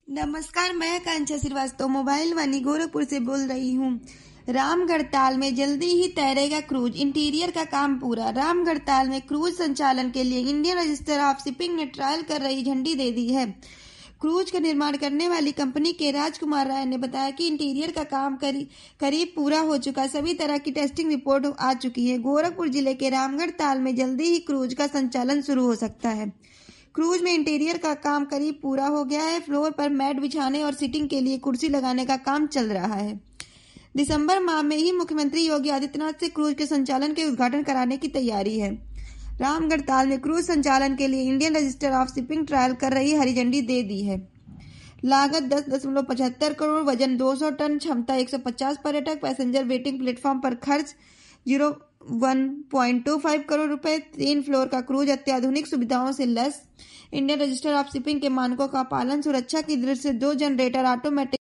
नमस्कार, मैं आकांक्षा श्रीवास्तव मोबाइल वानी गोरखपुर से बोल रही हूँ। रामगढ़ ताल में जल्दी ही तैरेगा क्रूज, इंटीरियर का काम पूरा। रामगढ़ ताल में क्रूज संचालन के लिए इंडियन रजिस्टर ऑफ शिपिंग ने ट्रायल कर रही झंडी दे दी है। क्रूज का निर्माण करने वाली कंपनी के राजकुमार राय ने बताया कि इंटीरियर का काम करीब पूरा हो चुका, सभी तरह की टेस्टिंग रिपोर्ट आ चुकी है। गोरखपुर जिले के रामगढ़ ताल में जल्दी ही क्रूज का संचालन शुरू हो सकता है। क्रूज में इंटीरियर का काम करीब पूरा हो गया है। फ्लोर पर मैट बिछाने और सीटिंग के लिए कुर्सी लगाने का काम चल रहा है। दिसंबर माह में ही मुख्यमंत्री योगी आदित्यनाथ से क्रूज के संचालन के उद्घाटन कराने की तैयारी है। रामगढ़ ताल में क्रूज संचालन के लिए Indian Register of Shipping trial कर रही हरी झंडी दे दी है। लागत 10.75 करोड़, वजन 200 टन, क्षमता 150 पर्यटक, पैसेंजर वेटिंग प्लेटफॉर्म पर खर्च 1.25 करोड़ रुपए। 3 फ्लोर का क्रूज अत्याधुनिक सुविधाओं से लैस। इंडियन रजिस्टर ऑफ शिपिंग के मानकों का पालन, सुरक्षा की दृष्टि से 2 जनरेटर ऑटोमेटिक